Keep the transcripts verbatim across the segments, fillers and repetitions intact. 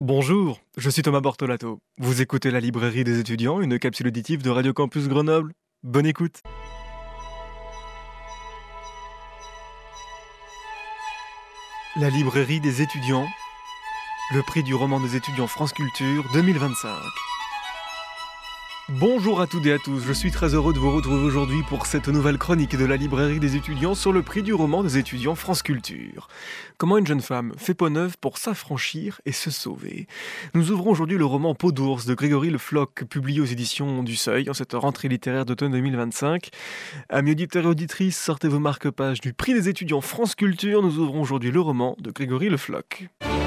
Bonjour, je suis Thomas Bortolato. Vous écoutez la librairie des étudiants, une capsule auditive de Radio Campus Grenoble. Bonne écoute. La librairie des étudiants, le prix du roman des étudiants France Culture deux mille vingt-cinq. Bonjour à toutes et à tous, je suis très heureux de vous retrouver aujourd'hui pour cette nouvelle chronique de la librairie des étudiants sur le prix du roman des étudiants France Culture. Comment une jeune femme fait peau neuve pour s'affranchir et se sauver. Nous ouvrons aujourd'hui le roman Peau d'ours de Grégory Le Floch, publié aux éditions du Seuil en cette rentrée littéraire d'automne deux mille vingt-cinq. Amis auditeurs et auditrices, sortez vos marque-pages du prix des étudiants France Culture, nous ouvrons aujourd'hui le roman de Grégory Le Floch.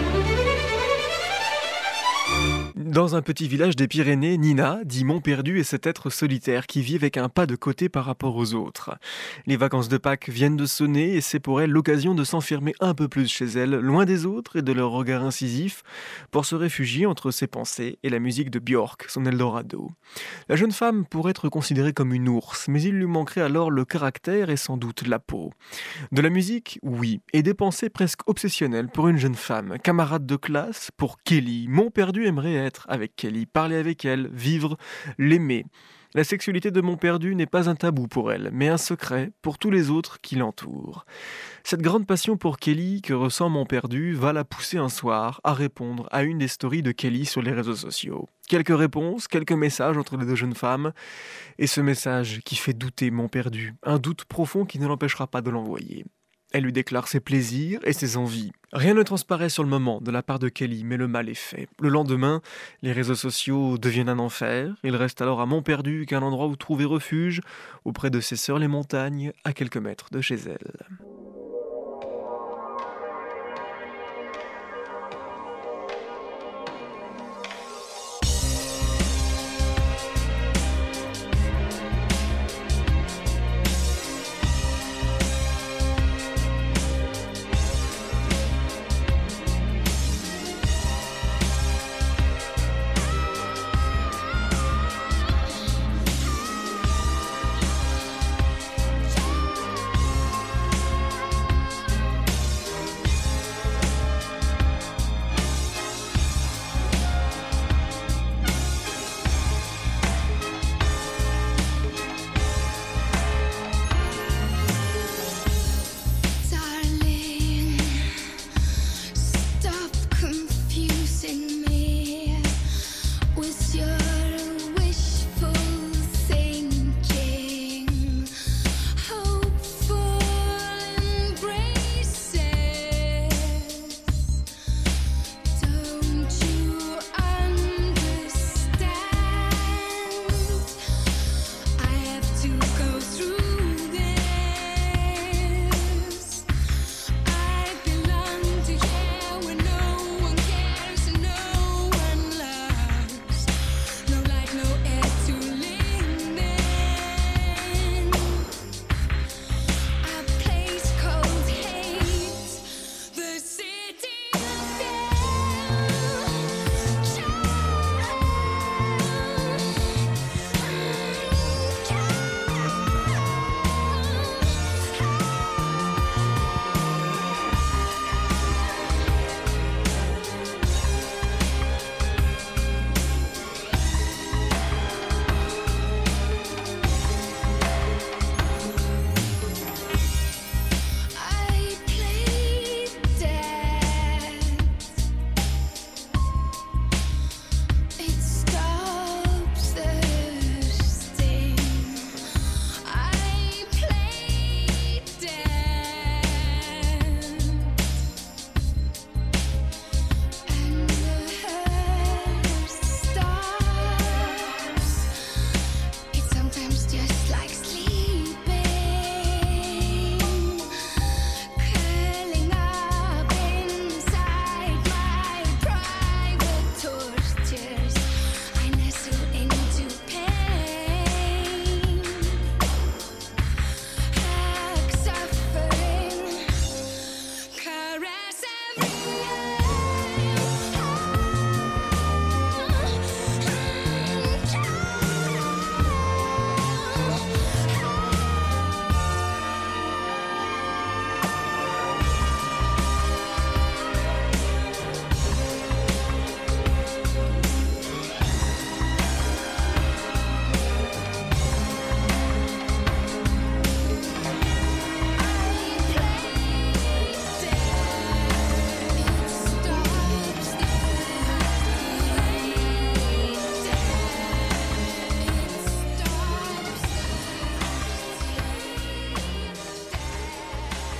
Dans un petit village des Pyrénées, Nina, dit Montperdu, est cet être solitaire qui vit avec un pas de côté par rapport aux autres. Les vacances de Pâques viennent de sonner et c'est pour elle l'occasion de s'enfermer un peu plus chez elle, loin des autres et de leur regard incisif, pour se réfugier entre ses pensées et la musique de Björk, son Eldorado. La jeune femme pourrait être considérée comme une ours, mais il lui manquerait alors le caractère et sans doute la peau. De la musique, oui, et des pensées presque obsessionnelles pour une jeune femme, camarade de classe, pour Kelly. Montperdu aimerait être avec Kelly, parler avec elle, vivre, l'aimer. La sexualité de Montperdu n'est pas un tabou pour elle, mais un secret pour tous les autres qui l'entourent. Cette grande passion pour Kelly que ressent Montperdu va la pousser un soir à répondre à une des stories de Kelly sur les réseaux sociaux. Quelques réponses, quelques messages entre les deux jeunes femmes, et ce message qui fait douter Montperdu, un doute profond qui ne l'empêchera pas de l'envoyer. Elle lui déclare ses plaisirs et ses envies. Rien ne transparaît sur le moment de la part de Kelly, mais le mal est fait. Le lendemain, les réseaux sociaux deviennent un enfer. Il reste alors à Montperdu qu'un endroit où trouver refuge, auprès de ses sœurs les montagnes, à quelques mètres de chez elle.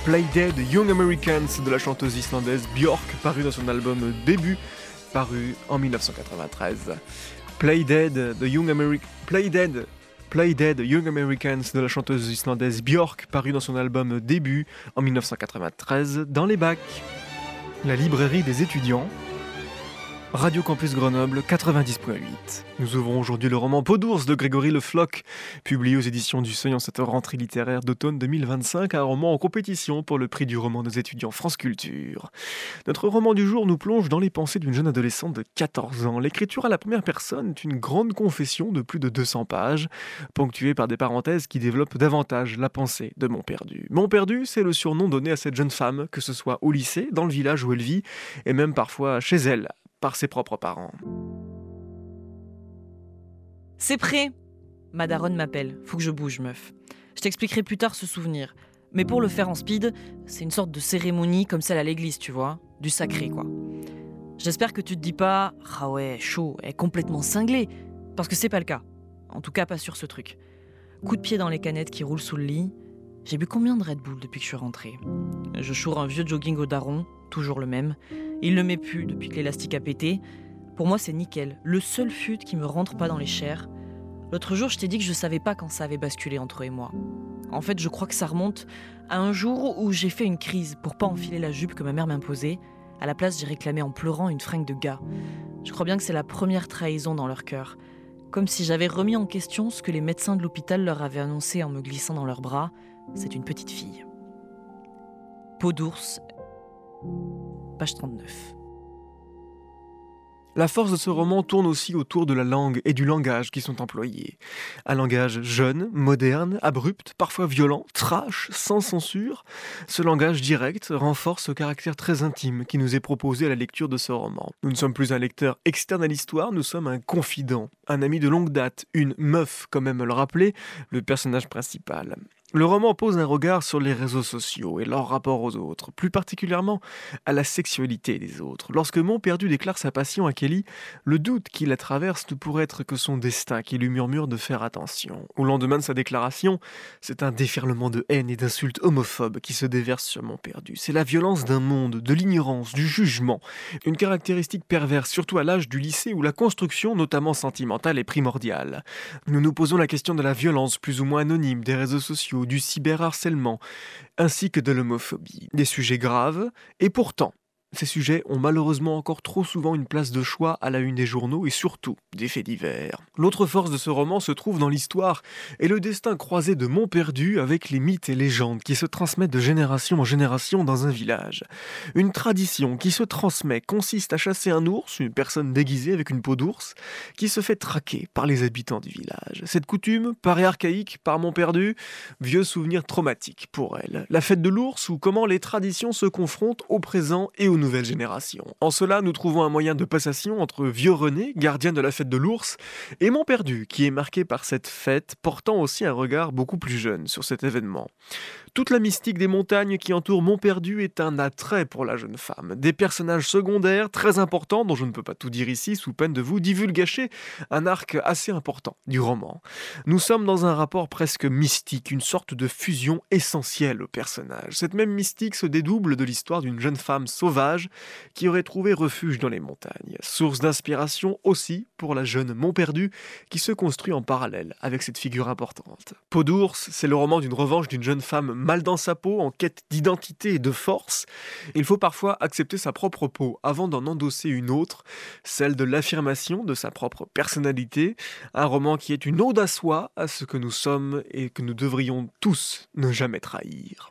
Play Dead Young Americans de la chanteuse islandaise Björk, paru dans son album Début, paru en dix-neuf cent quatre-vingt-treize. Play Dead, The Young Ameri- Play Dead, Play Dead Young Americans de la chanteuse islandaise Björk, paru dans son album Début en dix-neuf cent quatre-vingt-treize dans les bacs. La librairie des étudiants. Radio Campus Grenoble quatre-vingt-dix virgule huit. Nous ouvrons aujourd'hui le roman Peau d'ours de Grégory Le Floch, publié aux éditions du Seuil en cette rentrée littéraire d'automne deux mille vingt-cinq, un roman en compétition pour le prix du roman des étudiants France Culture. Notre roman du jour nous plonge dans les pensées d'une jeune adolescente de quatorze ans. L'écriture à la première personne est une grande confession de plus de deux cents pages, ponctuée par des parenthèses qui développent davantage la pensée de Montperdu. Montperdu, c'est le surnom donné à cette jeune femme, que ce soit au lycée, dans le village où elle vit, et même parfois chez elle, par ses propres parents. C'est prêt. Ma daronne m'appelle. Faut que je bouge, meuf. Je t'expliquerai plus tard ce souvenir. Mais pour le faire en speed, c'est une sorte de cérémonie comme celle à l'église, tu vois. Du sacré, quoi. J'espère que tu te dis pas « Ah ouais, chaud, elle est complètement cinglée », parce que c'est pas le cas. En tout cas, pas sur ce truc. Coup de pied dans les canettes qui roulent sous le lit. J'ai bu combien de Red Bull depuis que je suis rentrée ? Je choure un vieux jogging au daron, toujours le même. Il ne le met plus depuis que l'élastique a pété. Pour moi, c'est nickel. Le seul fut qui me rentre pas dans les chairs. L'autre jour, je t'ai dit que je savais pas quand ça avait basculé entre eux et moi. En fait, je crois que ça remonte à un jour où j'ai fait une crise pour pas enfiler la jupe que ma mère m'imposait. À la place, j'ai réclamé en pleurant une fringue de gars. Je crois bien que c'est la première trahison dans leur cœur. Comme si j'avais remis en question ce que les médecins de l'hôpital leur avaient annoncé en me glissant dans leurs bras. C'est une petite fille. Peau d'ours, page trente-neuf. La force de ce roman tourne aussi autour de la langue et du langage qui sont employés. Un langage jeune, moderne, abrupt, parfois violent, trash, sans censure. Ce langage direct renforce ce caractère très intime qui nous est proposé à la lecture de ce roman. Nous ne sommes plus un lecteur externe à l'histoire, nous sommes un confident, un ami de longue date, une meuf, comme aime le rappeler le personnage principal. Le roman pose un regard sur les réseaux sociaux et leur rapport aux autres, plus particulièrement à la sexualité des autres. Lorsque Montperdu déclare sa passion à Kelly, le doute qui la traverse ne pourrait être que son destin qui lui murmure de faire attention. Au lendemain de sa déclaration, c'est un déferlement de haine et d'insultes homophobes qui se déverse sur Montperdu. C'est la violence d'un monde, de l'ignorance, du jugement, une caractéristique perverse, surtout à l'âge du lycée où la construction, notamment sentimentale, est primordiale. Nous nous posons la question de la violence plus ou moins anonyme des réseaux sociaux, du cyberharcèlement, ainsi que de l'homophobie. Des sujets graves, et pourtant, ces sujets ont malheureusement encore trop souvent une place de choix à la une des journaux et surtout des faits divers. L'autre force de ce roman se trouve dans l'histoire et le destin croisé de Montperdu avec les mythes et légendes qui se transmettent de génération en génération dans un village. Une tradition qui se transmet consiste à chasser un ours, une personne déguisée avec une peau d'ours, qui se fait traquer par les habitants du village. Cette coutume paraît archaïque par Montperdu, vieux souvenir traumatique pour elle. La fête de l'ours ou comment les traditions se confrontent au présent et au nouvelle génération. En cela, nous trouvons un moyen de passation entre vieux René, gardien de la fête de l'ours, et Montperdu, qui est marqué par cette fête, portant aussi un regard beaucoup plus jeune sur cet événement. Toute la mystique des montagnes qui entourent Montperdu est un attrait pour la jeune femme. Des personnages secondaires très importants, dont je ne peux pas tout dire ici, sous peine de vous divulgacher un arc assez important du roman. Nous sommes dans un rapport presque mystique, une sorte de fusion essentielle aux personnages. Cette même mystique se dédouble de l'histoire d'une jeune femme sauvage qui aurait trouvé refuge dans les montagnes. Source d'inspiration aussi pour la jeune Montperdu qui se construit en parallèle avec cette figure importante. Peau d'ours, c'est le roman d'une revanche d'une jeune femme mal dans sa peau, en quête d'identité et de force. Il faut parfois accepter sa propre peau avant d'en endosser une autre, celle de l'affirmation de sa propre personnalité. Un roman qui est une ode à soi, à ce que nous sommes et que nous devrions tous ne jamais trahir.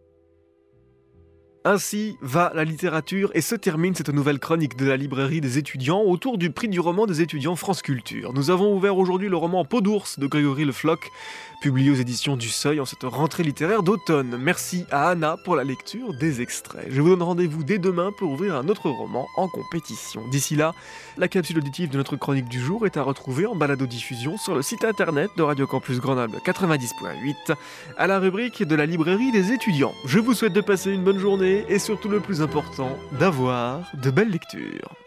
Ainsi va la littérature et se termine cette nouvelle chronique de la librairie des étudiants autour du prix du roman des étudiants France Culture. Nous avons ouvert aujourd'hui le roman Peau d'ours de Grégory Le Floch, publié aux éditions du Seuil en cette rentrée littéraire d'automne. Merci à Anna pour la lecture des extraits. Je vous donne rendez-vous dès demain pour ouvrir un autre roman en compétition. D'ici là, la capsule auditive de notre chronique du jour est à retrouver en balado-diffusion sur le site internet de Radio Campus Grenoble quatre-vingt-dix virgule huit à la rubrique de la librairie des étudiants. Je vous souhaite de passer une bonne journée et surtout le plus important, d'avoir de belles lectures.